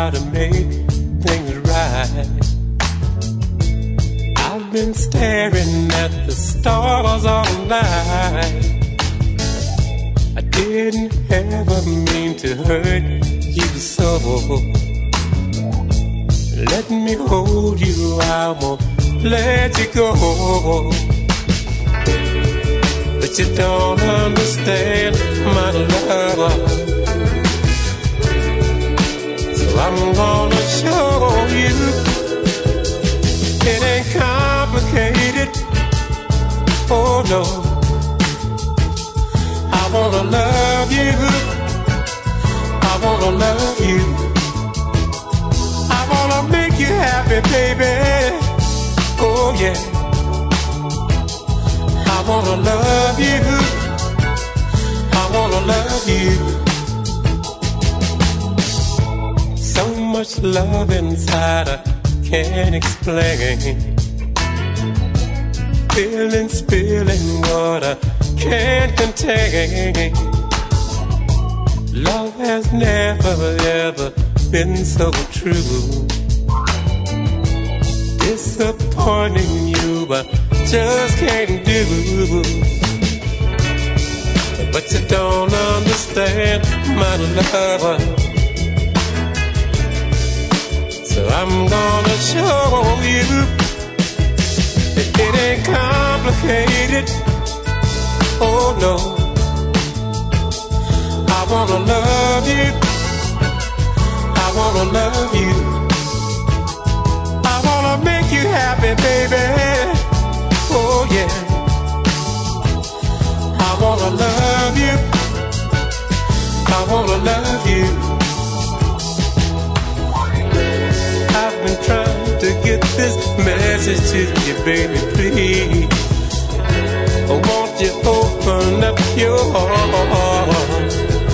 how to make things right. I've been staring at the stars all night. I didn't ever mean to hurt you so. Let me hold you, I won't let you go. But you don't understand my love, so I'm gonna show you. It ain't complicated, oh no. I wanna love you, I wanna love you, I wanna make you happy, baby, oh yeah. I wanna love you, I wanna love you. So much love inside I can't explain. Feeling, spilling water can't contain. Love has never ever been so true. Disappointing you I just can't do. But you don't understand my love, so I'm gonna show you that it ain't complicated, oh no. I wanna love you, I wanna love you, I wanna make you happy, baby, oh yeah. I wanna love you, I wanna love you. I've been trying to get this message to you, baby, please. Won't you open up your heart?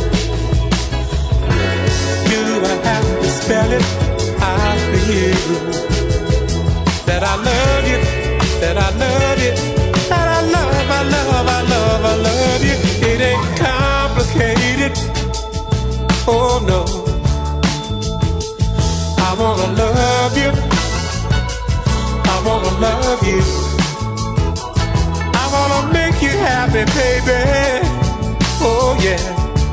Do I have to spell it out for you? That I love you, that I love you, that I love, I love, I love, I love you. It ain't complicated, oh no. I wanna love you, I wanna love you, I wanna make you happy, baby, oh yeah.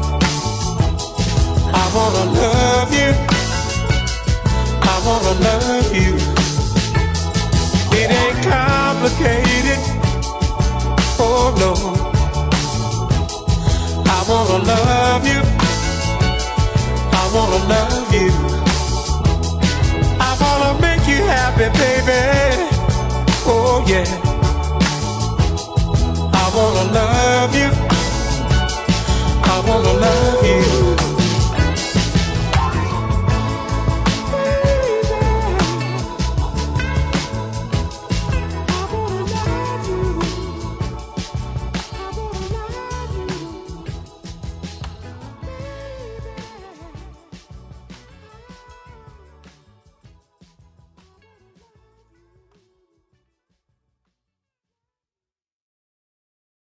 I wanna love you, I wanna love you. It ain't complicated, oh no. I wanna love you, I wanna love you, I wanna make you happy, baby, oh yeah. I wanna love you, I wanna